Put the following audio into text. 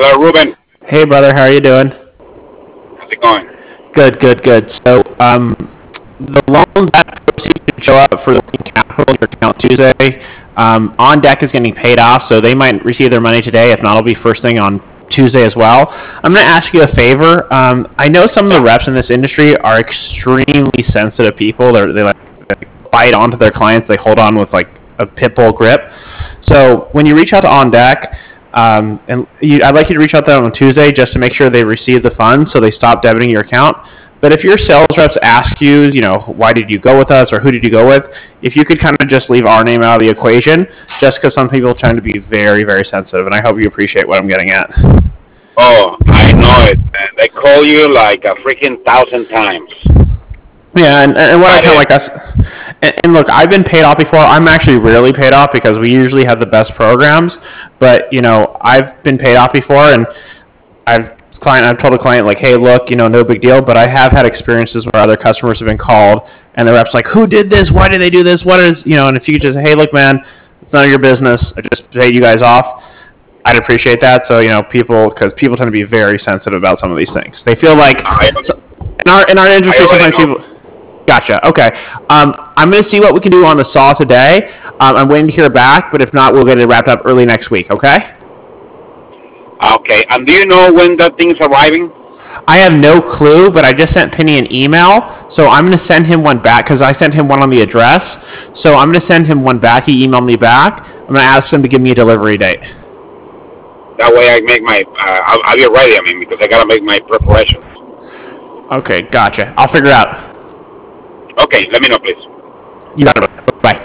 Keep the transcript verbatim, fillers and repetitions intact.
Hello, Ruben. Hey, brother, how are you doing? How's it going? Good, good, good. So, um, the loan that proceeds should show up for the working capital in your account Tuesday. Um, On Deck is getting paid off, so they might receive their money today. If not, it'll be first thing on Tuesday as well. I'm going to ask you a favor. Um, I know some of the Yeah. reps in this industry are extremely sensitive people. They're, they like they bite onto their clients. They hold on with like a pit bull grip. So when you reach out to On Deck, um, and you, I'd like you to reach out to them on Tuesday just to make sure they receive the funds so they stop debiting your account. But if your sales reps ask you, you know, why did you go with us or who did you go with, if you could kind of just leave our name out of the equation, just because some people tend to be very, very sensitive, and I hope you appreciate what I'm getting at. Oh, I know it. Man. They call you like a freaking thousand times. Yeah, and, and what I But kind of it, like us, and, and look, I've been paid off before. I'm actually really paid off because we usually have the best programs. But you know, I've been paid off before, and I've client I've told a client like, hey, look, you know, no big deal. But I have had experiences where other customers have been called, and the reps like, who did this? Why did they do this? What is you know? And if you could just, hey, look, man, it's none of your business. I just paid you guys off. I'd appreciate that. So you know, people because people tend to be very sensitive about some of these things. They feel like I, so, in our in our I industry, already sometimes know. people. Gotcha. Okay. Um, I'm going to see what we can do on the saw today. Um, I'm waiting to hear back, but if not, we'll get it wrapped up early next week. Okay. Okay, and do you know when that thing's arriving? I have no clue, but I just sent Penny an email, so I'm going to send him one back because I sent him one on the address. So I'm going to send him one back. He emailed me back. I'm going to ask him to give me a delivery date. That way I make my, uh, I'll, I'll be ready, I mean, because I gotta make my preparations. Okay. Gotcha. I'll figure it out. Okay, let me know, please. You got it. Bye.